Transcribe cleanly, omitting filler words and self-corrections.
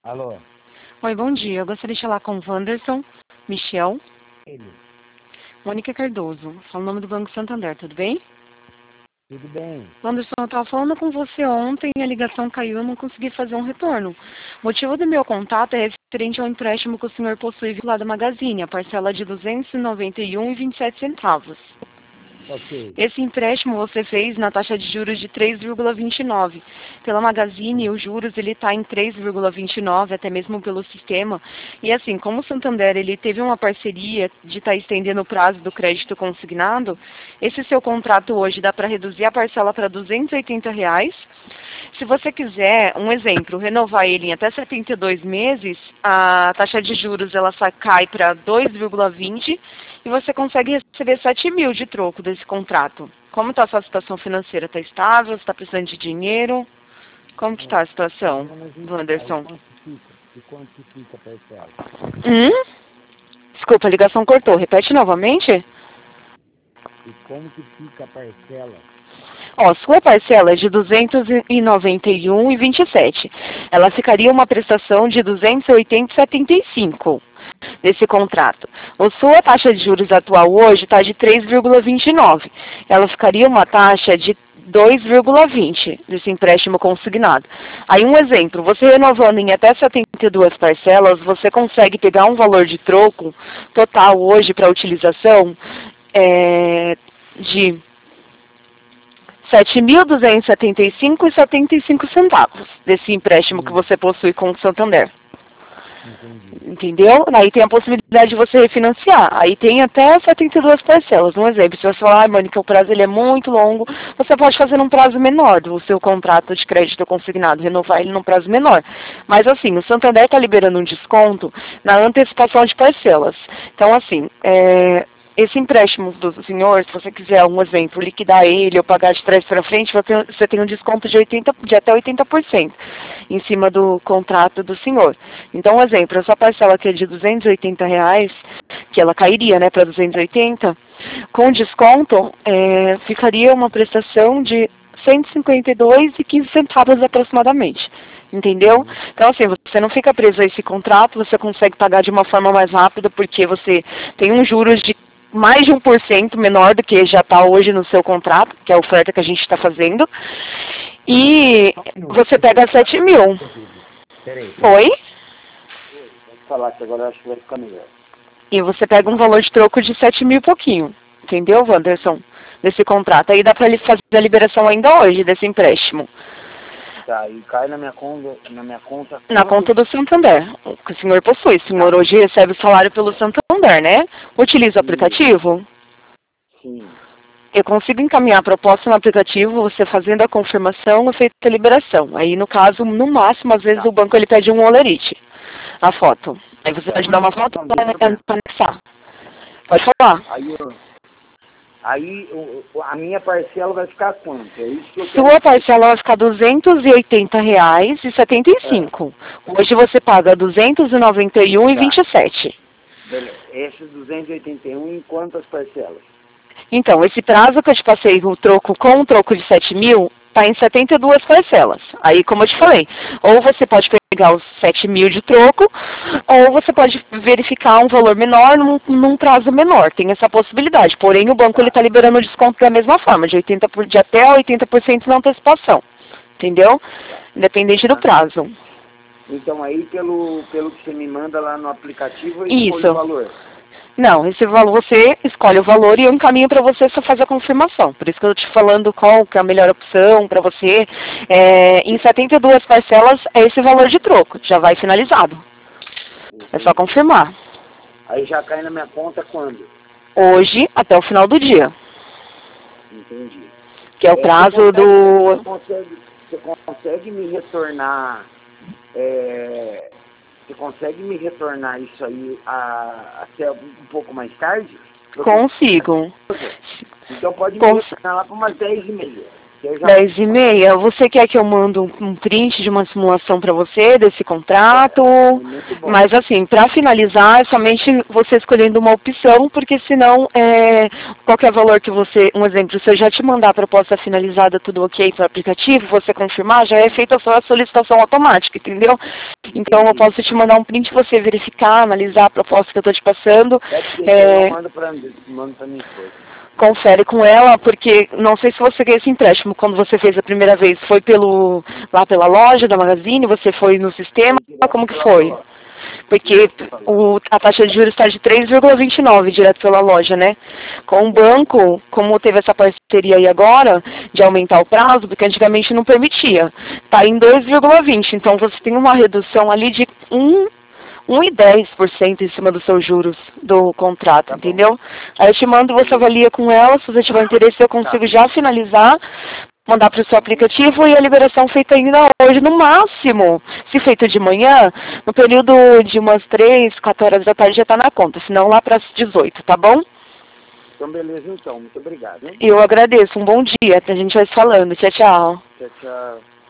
Alô? Oi, bom dia. Eu gostaria de falar com o Wanderson, Michel, Ele. Mônica Cardoso. Fala o nome do Banco Santander, tudo bem? Tudo bem? Wanderson, eu estava falando com você ontem e a ligação caiu e eu não consegui fazer um retorno. O motivo do meu contato é referente ao empréstimo que o senhor possui vinculado à Magazine, a parcela de R$ 291,27. Ok. Esse empréstimo você fez na taxa de juros de 3,29. Pela Magazine, os juros ele está em 3,29, até mesmo pelo sistema. E assim, como o Santander ele teve uma parceria de estar estendendo o prazo do crédito consignado, esse seu contrato hoje dá para reduzir a parcela para R$ 280. Se você quiser, um exemplo, renovar ele em até 72 meses, a taxa de juros ela cai para 2,20 e você consegue receber 7 mil de troco desse contrato. Como está a sua situação financeira? Está estável? Você está precisando de dinheiro? Como que está a situação, Não, mas aí Wanderson? quanto que fica? E quanto que fica a parcela? Desculpa, a ligação cortou. Repete novamente. E como que fica a parcela? Ó, sua parcela é de 291,27. Ela ficaria uma prestação de 280,75 desse contrato. A sua taxa de juros atual hoje está de 3,29. Ela ficaria uma taxa de 2,20 desse empréstimo consignado. Aí um exemplo, você renovando em até 72 parcelas, você consegue pegar um valor de troco total hoje para utilização de 7.275,75 desse empréstimo que você possui com o Santander. Entendi. Entendeu? Aí tem a possibilidade de você refinanciar. Aí tem até 72 parcelas. Um exemplo, se você falar, Mônica, o prazo ele é muito longo, você pode fazer num prazo menor do seu contrato de crédito consignado, renovar ele num prazo menor. Mas assim, o Santander está liberando um desconto na antecipação de parcelas. Então, assim, esse empréstimo do senhor, se você quiser, um exemplo, liquidar ele ou pagar de trás para frente, você tem um desconto de até 80% em cima do contrato do senhor. Então, um exemplo, a sua parcela que é de R$ 280, que ela cairia para 280, com desconto, ficaria uma prestação de 152,15 centavos aproximadamente. Entendeu? Então, assim, você não fica preso a esse contrato, você consegue pagar de uma forma mais rápida, porque você tem um juros de mais de 1% menor do que já está hoje no seu contrato, que é a oferta que a gente está fazendo. E você pega 7 mil. Peraí. Oi? Pode falar que agora eu acho que vai ficar melhor. E você pega um valor de troco de 7 mil e pouquinho. Entendeu, Wanderson? Desse contrato. Aí dá para ele fazer a liberação ainda hoje desse empréstimo. Tá, e cai na minha conta. Na conta do Santander, que o senhor possui. O senhor hoje recebe o salário pelo Santander, né? Utiliza o aplicativo? Sim. Eu consigo encaminhar a proposta no aplicativo, você fazendo a confirmação e feita a liberação. Aí, no caso, no máximo, às vezes o banco ele pede um olerite, a foto. Aí você pode dar uma foto para anexar. Pode falar. Aí a minha parcela vai ficar quanto? É isso que eu Sua parcela vai ficar R$ 280,75. Hoje você paga R$ 291,27. Beleza. Esses 281 em quantas parcelas? Então, esse prazo que eu te passei com o troco de 7 mil, está em 72 parcelas. Aí, como eu te falei, ou você pode pegar os 7 mil de troco, ou você pode verificar um valor menor num prazo menor. Tem essa possibilidade. Porém, o banco está liberando o desconto da mesma forma, de até 80% na antecipação. Entendeu? Independente do prazo. Então, aí, pelo que você me manda lá no aplicativo, eu escolho o valor. Não, esse valor você escolhe o valor e eu encaminho para você só fazer a confirmação. Por isso que eu estou te falando qual que é a melhor opção para você. Em 72 parcelas é esse valor de troco, já vai finalizado. É só confirmar. Aí já cai na minha conta quando? Hoje, até o final do dia. Entendi. Que é o prazo do... Você consegue me retornar... Você consegue me retornar isso aí até um pouco mais tarde? Consigo. Então pode me retornar lá para umas 10h30. Eu já... 10h30. Você quer que eu mande um print de uma simulação para você desse contrato? Muito bom. Mas assim, para finalizar, é somente você escolhendo uma opção, porque senão qualquer valor que você, um exemplo, se eu já te mandar a proposta finalizada, tudo ok para o aplicativo, você confirmar, já é feita só a solicitação automática, entendeu? Então eu posso te mandar um print, você verificar, analisar a proposta que eu estou te passando. Eu mando para minha esposa. Confere com ela, porque não sei se você ganhou esse empréstimo quando você fez a primeira vez. Foi lá pela loja da Magazine, você foi no sistema, como que foi? Porque a taxa de juros está de 3,29 direto pela loja, né? Com o banco, como teve essa parceria aí agora, de aumentar o prazo, porque antigamente não permitia, está em 2,20. Então você tem uma redução ali de 1,10% em cima dos seus juros do contrato, entendeu? Aí eu te mando, você avalia com ela, se você tiver interesse eu consigo já finalizar, mandar para o seu aplicativo e a liberação feita ainda hoje, no máximo, se feito de manhã, no período de umas 3, 4 horas da tarde já está na conta, senão lá para as 18, tá bom? Então beleza então, muito obrigado. Hein? Eu agradeço, um bom dia, a gente vai se falando, tchau, tchau. Tchau, tchau.